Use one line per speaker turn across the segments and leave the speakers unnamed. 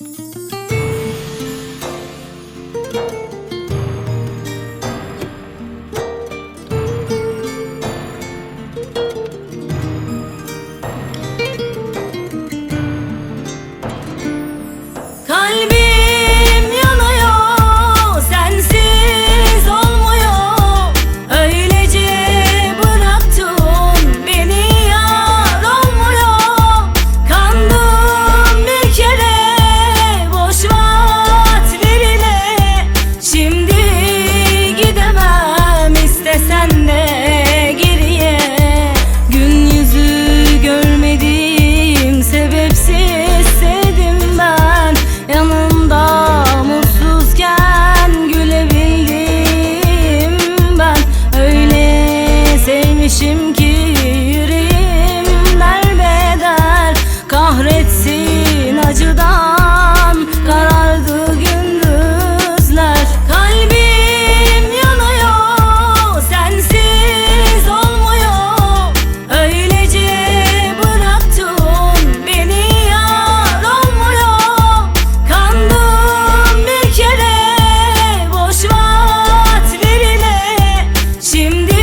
Sevmişim ki yüreğim derbeder, kahretsin acıdan karardı gündüzler. Kalbim yanıyor, sensiz olmuyor. Öylece bıraktın beni, yar olmuyor. Kandım bir kere boş vaatlerine, şimdi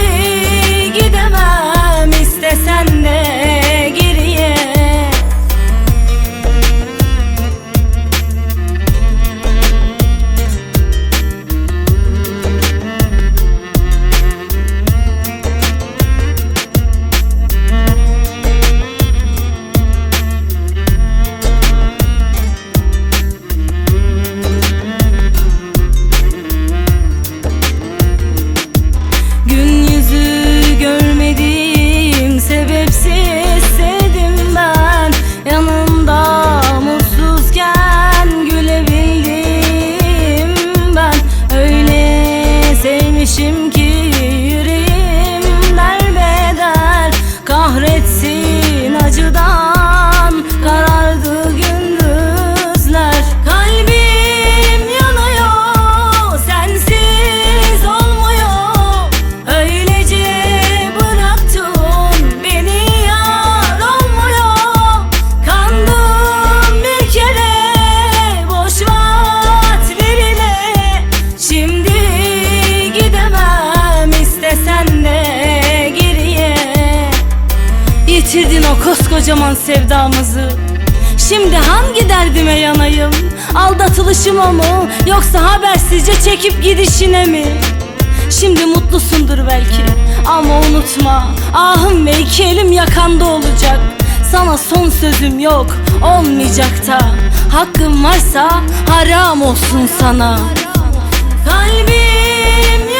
sen de geriye. Gün yüzü görmediğim sebepsiz sevdim ben, yanımda mutsuzken gülebildim ben. Öyle sevmişim ki yüreğim derbeder, kahretsin acıdan karardı gündüzler. Kalbim yanıyor, sensiz olmuyor. Öylece bıraktın beni, yar olmuyor. Kandım bir kere boş vaatlerine, şimdi gidemem istesen de geriye. Yitirdin o koskocaman sevdamızı, şimdi hangi derdime yanayım? Aldatılışıma mı, yoksa habersizce çekip gidişine mi? Şimdi mutlusundur belki ama unutma, ahım ve iki elim yakanda olacak. Sana son sözüm yok, olmayacak da. Hakkın varsa haram olsun sana. Kalbim